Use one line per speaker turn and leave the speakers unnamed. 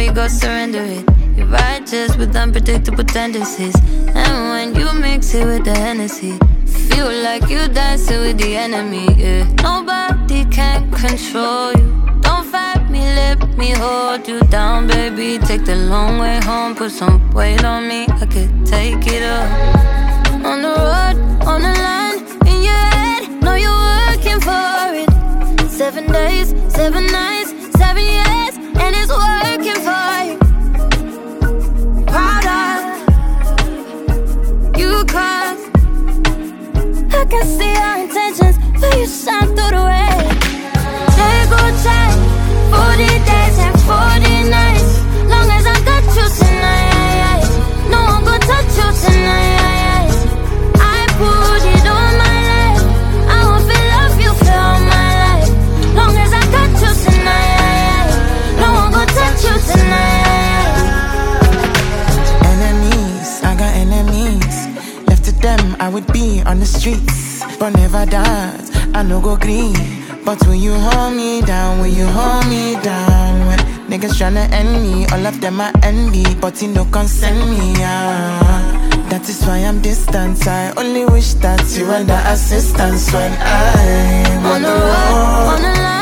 you go surrender it. You're righteous with unpredictable tendencies, and when you mix it with the Hennessy, feel like you dancing with the enemy, yeah. Nobody can control you. Don't fight me, let me hold you down, baby. Take the long way home, put some weight on me. I could take it up. On the road, on the line, in your head, know you're working for it. 7 days, 7 nights, 7 years, and it's working for you. Proud of you, cause I can see your intentions, but you shine through the rain. Take good time, 40 days and 40 nights. Long as I got you tonight, no one gon' touch you tonight. I put it on my life, I won't feel love you for all my life. Long as I got you tonight, no one gon' touch you tonight.
Enemies, I got enemies. Left to them, I would be on the streets, but never dance, I no go green. But will you hold me down, will you hold me down? When niggas tryna end me, all of them are envy, but you no consent me, That is why I'm distant, I only wish that you were the assistance when I'm on the road.
On the line.